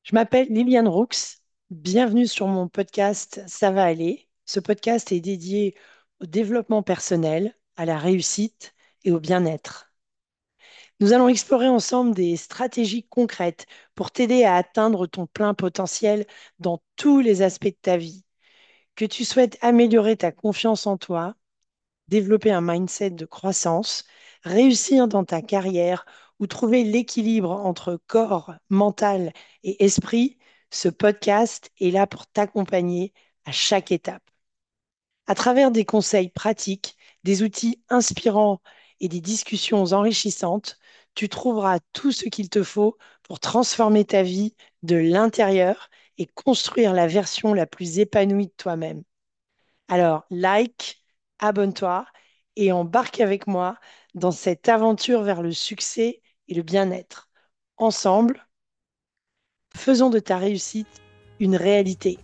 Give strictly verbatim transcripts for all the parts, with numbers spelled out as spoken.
Je m'appelle Liliane Roux. Bienvenue sur mon podcast Ça va aller. Ce podcast est dédié au développement personnel, à la réussite et au bien-être. Nous allons explorer ensemble des stratégies concrètes pour t'aider à atteindre ton plein potentiel dans tous les aspects de ta vie. Que tu souhaites améliorer ta confiance en toi, développer un mindset de croissance, réussir dans ta carrière ou trouver l'équilibre entre corps, mental et esprit, ce podcast est là pour t'accompagner à chaque étape. À travers des conseils pratiques, des outils inspirants et des discussions enrichissantes, tu trouveras tout ce qu'il te faut pour transformer ta vie de l'intérieur et construire la version la plus épanouie de toi-même. Alors, like, abonne-toi et embarque avec moi dans cette aventure vers le succès et le bien-être. Ensemble, faisons de ta réussite une réalité.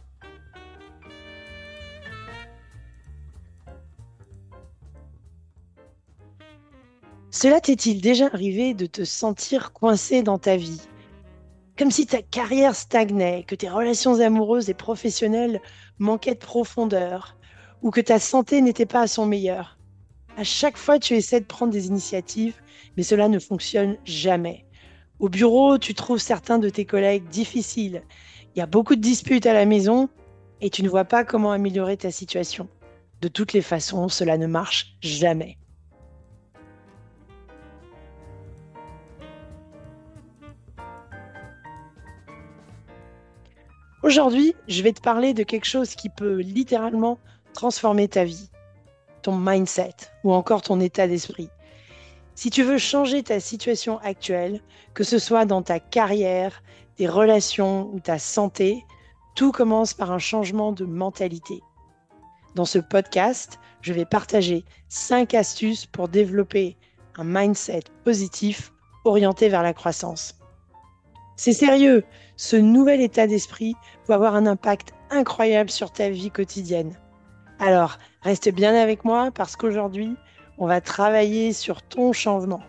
Cela t'est-il déjà arrivé de te sentir coincé dans ta vie, comme si ta carrière stagnait, que tes relations amoureuses et professionnelles manquaient de profondeur, ou que ta santé n'était pas à son meilleur? À chaque fois, tu essaies de prendre des initiatives, mais cela ne fonctionne jamais. Au bureau, tu trouves certains de tes collègues difficiles. Il y a beaucoup de disputes à la maison et tu ne vois pas comment améliorer ta situation. De toutes les façons, cela ne marche jamais. Aujourd'hui, je vais te parler de quelque chose qui peut littéralement transformer ta vie, ton mindset ou encore ton état d'esprit. Si tu veux changer ta situation actuelle, que ce soit dans ta carrière, tes relations ou ta santé, tout commence par un changement de mentalité. Dans ce podcast, je vais partager cinq astuces pour développer un mindset positif orienté vers la croissance. C'est sérieux, ce nouvel état d'esprit peut avoir un impact incroyable sur ta vie quotidienne. Alors, reste bien avec moi parce qu'aujourd'hui, on va travailler sur ton changement.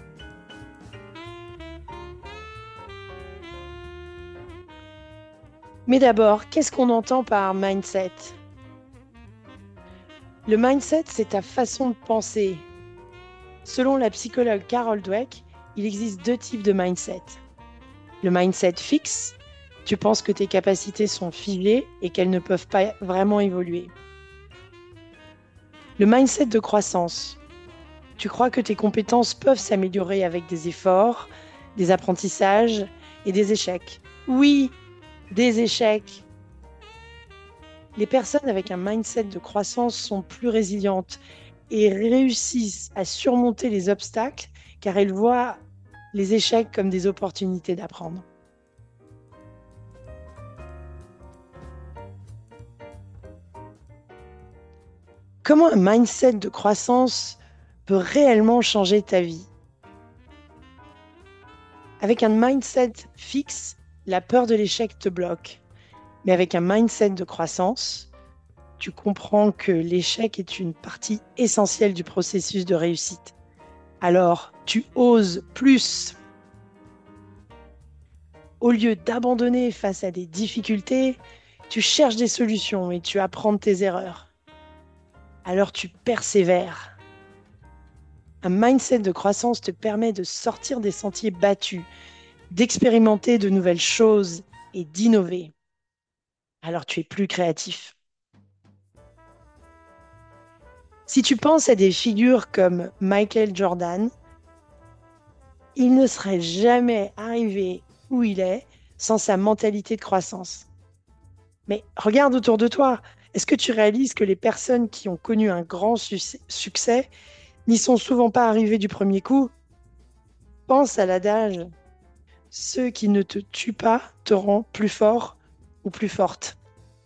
Mais d'abord, qu'est-ce qu'on entend par mindset? Le mindset, c'est ta façon de penser. Selon la psychologue Carol Dweck, il existe deux types de mindset. Le mindset fixe, tu penses que tes capacités sont figées et qu'elles ne peuvent pas vraiment évoluer. Le mindset de croissance, tu crois que tes compétences peuvent s'améliorer avec des efforts, des apprentissages et des échecs. Oui, des échecs. Les personnes avec un mindset de croissance sont plus résilientes et réussissent à surmonter les obstacles car elles voient les échecs comme des opportunités d'apprendre. Comment un mindset de croissance peut réellement changer ta vie? Avec un mindset fixe, la peur de l'échec te bloque. Mais avec un mindset de croissance, tu comprends que l'échec est une partie essentielle du processus de réussite. Alors, tu oses plus. Au lieu d'abandonner face à des difficultés, tu cherches des solutions et tu apprends de tes erreurs. Alors tu persévères. Un mindset de croissance te permet de sortir des sentiers battus, d'expérimenter de nouvelles choses et d'innover. Alors tu es plus créatif. Si tu penses à des figures comme Michael Jordan, il ne serait jamais arrivé où il est sans sa mentalité de croissance. Mais regarde autour de toi. Est-ce que tu réalises que les personnes qui ont connu un grand su- succès n'y sont souvent pas arrivées du premier coup? Pense à l'adage, ceux qui ne te tuent pas te rendent plus fort ou plus forte.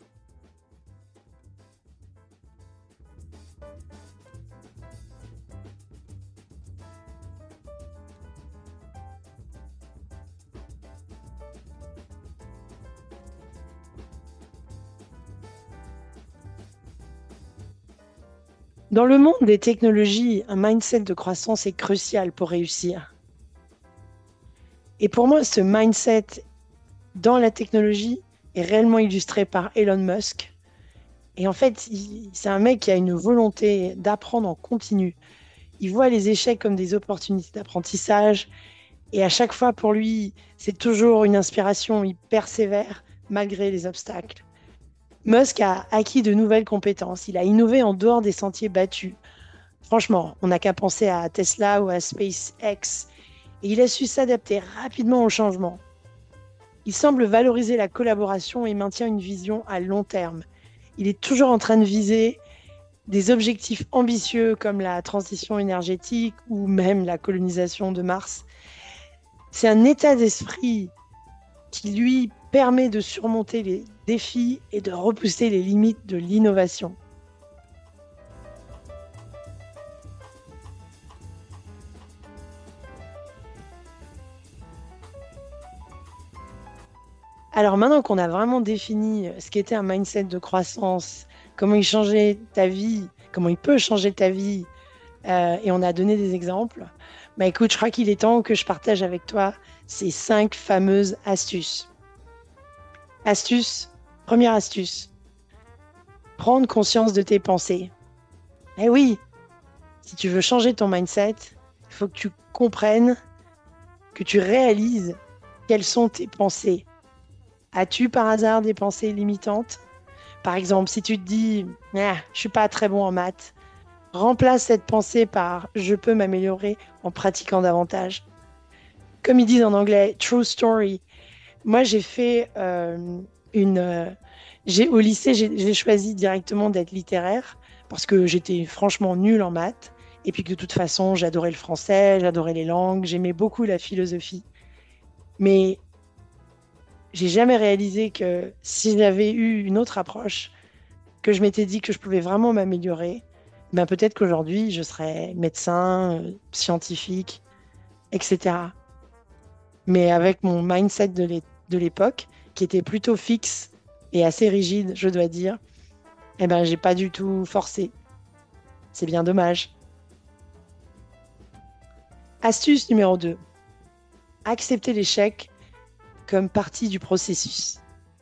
Dans le monde des technologies, un mindset de croissance est crucial pour réussir. Et pour moi, ce mindset dans la technologie est réellement illustré par Elon Musk. Et en fait, il- c'est un mec qui a une volonté d'apprendre en continu. Il voit les échecs comme des opportunités d'apprentissage. Et à chaque fois, pour lui, c'est toujours une inspiration. Il persévère malgré les obstacles. Musk a acquis de nouvelles compétences. Il a innové en dehors des sentiers battus. Franchement, on n'a qu'à penser à Tesla ou à SpaceX. Et il a su s'adapter rapidement au changement. Il semble valoriser la collaboration et maintient une vision à long terme. Il est toujours en train de viser des objectifs ambitieux comme la transition énergétique ou même la colonisation de Mars. C'est un état d'esprit qui lui permet de surmonter les défis et de repousser les limites de l'innovation. Alors maintenant qu'on a vraiment défini ce qu'était un mindset de croissance, comment il changeait ta vie, comment il peut changer ta vie, euh, et on a donné des exemples, bah écoute, je crois qu'il est temps que je partage avec toi ces cinq fameuses astuces. Astuce, première astuce, prendre conscience de tes pensées. Eh oui, si tu veux changer ton mindset, il faut que tu comprennes, que tu réalises quelles sont tes pensées. As-tu par hasard des pensées limitantes? Par exemple, si tu te dis ah, je suis pas très bon en maths, remplace cette pensée par je peux m'améliorer en pratiquant davantage. Comme ils disent en anglais, true story. Moi, j'ai fait euh, une. euh, j'ai, au lycée, j'ai j'ai choisi directement d'être littéraire parce que j'étais franchement nulle en maths. Et puis que de toute façon, j'adorais le français, j'adorais les langues, j'aimais beaucoup la philosophie. Mais j'ai jamais réalisé que si j'avais eu une autre approche, que je m'étais dit que je pouvais vraiment m'améliorer, ben peut-être qu'aujourd'hui, je serais médecin, euh, scientifique, et cetera. Mais avec mon mindset de l'é- de l'époque, qui était plutôt fixe et assez rigide, je dois dire, eh ben, j'ai pas du tout forcé. C'est bien dommage. Astuce numéro deux, accepter l'échec comme partie du processus.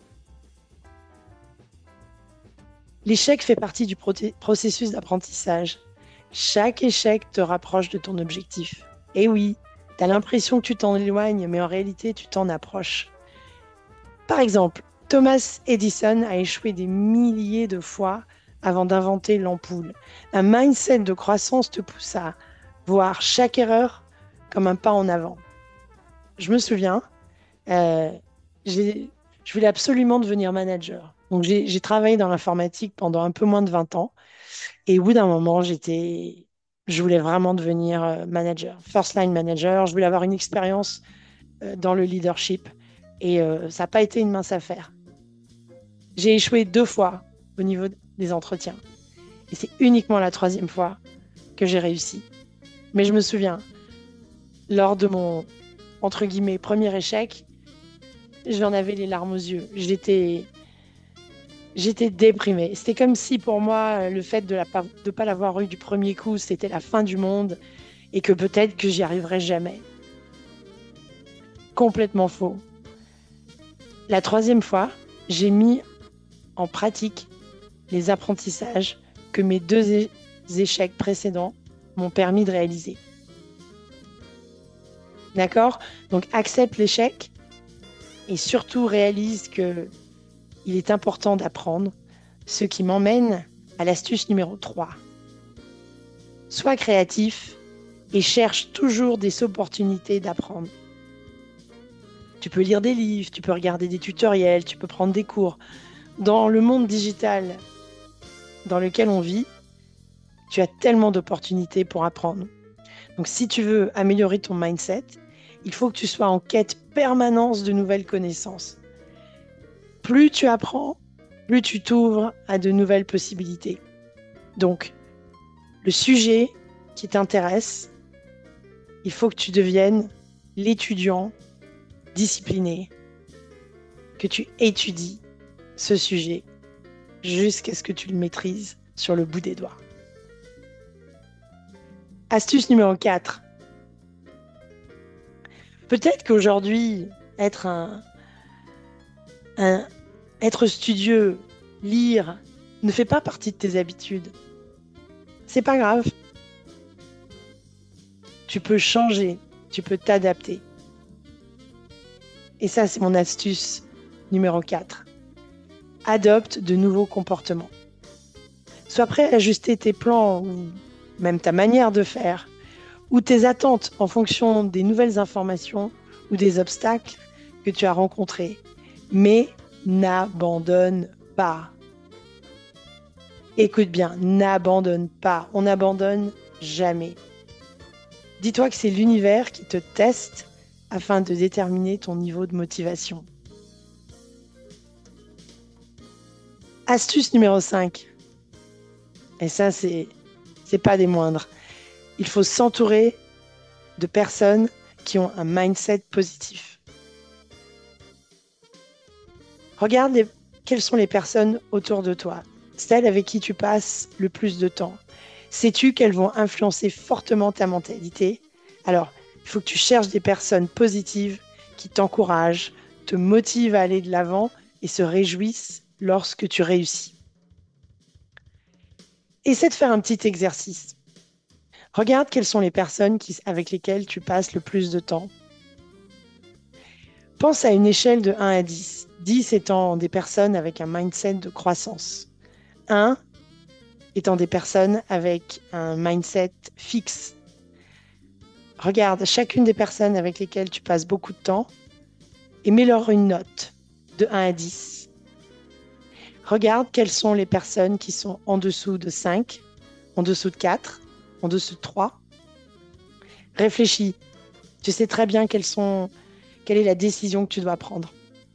L'échec fait partie du proté- processus d'apprentissage. Chaque échec te rapproche de ton objectif. Et oui, tu as l'impression que tu t'en éloignes, mais en réalité, tu t'en approches. Par exemple, Thomas Edison a échoué des milliers de fois avant d'inventer l'ampoule. Un mindset de croissance te pousse à voir chaque erreur comme un pas en avant. Je me souviens, euh, j'ai- je voulais absolument devenir manager. Donc j'ai j'ai travaillé dans l'informatique pendant un peu moins de vingt ans. Et au bout d'un moment, j'étais, je voulais vraiment devenir euh, manager, first line manager. Je voulais avoir une expérience euh, dans le leadership. Et euh, ça n'a pas été une mince affaire. J'ai échoué deux fois au niveau des entretiens. Et c'est uniquement la troisième fois que j'ai réussi. Mais je me souviens, lors de mon, entre guillemets, premier échec, j'en avais les larmes aux yeux. J'étais, j'étais déprimée. C'était comme si pour moi, le fait de ne pas l'avoir eu du premier coup, c'était la fin du monde et que peut-être que j'y arriverais jamais. Complètement faux. La troisième fois, j'ai mis en pratique les apprentissages que mes deux é- échecs précédents m'ont permis de réaliser. D'accord? Donc accepte l'échec et surtout réalise que il est important d'apprendre, ce qui m'emmène à l'astuce numéro trois. Sois créatif et cherche toujours des opportunités d'apprendre. Tu peux lire des livres, tu peux regarder des tutoriels, tu peux prendre des cours. Dans le monde digital dans lequel on vit, tu as tellement d'opportunités pour apprendre. Donc si tu veux améliorer ton mindset, il faut que tu sois en quête permanente de nouvelles connaissances. Plus tu apprends, plus tu t'ouvres à de nouvelles possibilités. Donc, le sujet qui t'intéresse, il faut que tu deviennes l'étudiant discipliné, que tu étudies ce sujet jusqu'à ce que tu le maîtrises sur le bout des doigts. Astuce numéro quatre. Peut-être qu'aujourd'hui, être un, Un- être studieux, lire, ne fait pas partie de tes habitudes. C'est pas grave. Tu peux changer, tu peux t'adapter. Et ça, c'est mon astuce numéro quatre. Adopte de nouveaux comportements. Sois prêt à ajuster tes plans ou même ta manière de faire ou tes attentes en fonction des nouvelles informations ou des obstacles que tu as rencontrés. Mais n'abandonne pas. Écoute bien, n'abandonne pas. On n'abandonne jamais. Dis-toi que c'est l'univers qui te teste afin de déterminer ton niveau de motivation. Astuce numéro cinq. Et ça, c'est, c'est pas des moindres. Il faut s'entourer de personnes qui ont un mindset positif. Regarde les- quelles sont les personnes autour de toi, celles avec qui tu passes le plus de temps. Sais-tu qu'elles vont influencer fortement ta mentalité? Alors, il faut que tu cherches des personnes positives qui t'encouragent, te motivent à aller de l'avant et se réjouissent lorsque tu réussis. Essaie de faire un petit exercice. Regarde quelles sont les personnes qui- avec lesquelles tu passes le plus de temps. Pense à une échelle de un à dix. dix étant des personnes avec un mindset de croissance. un étant des personnes avec un mindset fixe. Regarde chacune des personnes avec lesquelles tu passes beaucoup de temps et mets-leur une note de un à dix. Regarde quelles sont les personnes qui sont en dessous de cinq, en dessous de quatre, en dessous de trois. Réfléchis. Tu sais très bien quelles sont, quelle est la décision que tu dois prendre.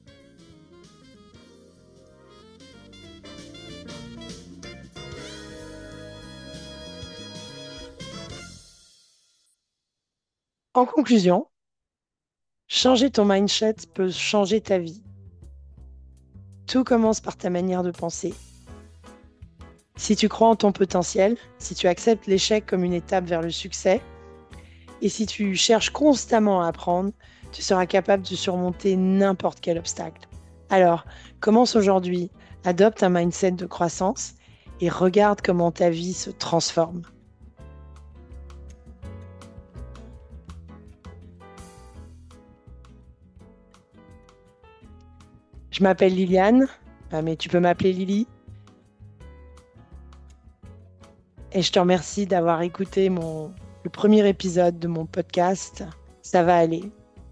En conclusion, changer ton mindset peut changer ta vie. Tout commence par ta manière de penser. Si tu crois en ton potentiel, si tu acceptes l'échec comme une étape vers le succès, et si tu cherches constamment à apprendre, tu seras capable de surmonter n'importe quel obstacle. Alors, commence aujourd'hui, adopte un mindset de croissance et regarde comment ta vie se transforme. Je m'appelle Liliane, ah, mais tu peux m'appeler Lily, et je te remercie d'avoir écouté mon, le premier épisode de mon podcast. Ça va aller.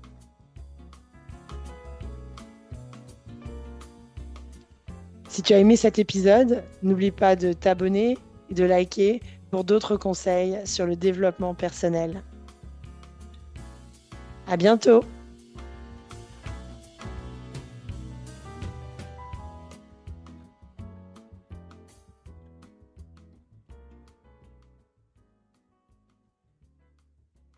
Si tu as aimé cet épisode, n'oublie pas de t'abonner et de liker pour d'autres conseils sur le développement personnel. À bientôt!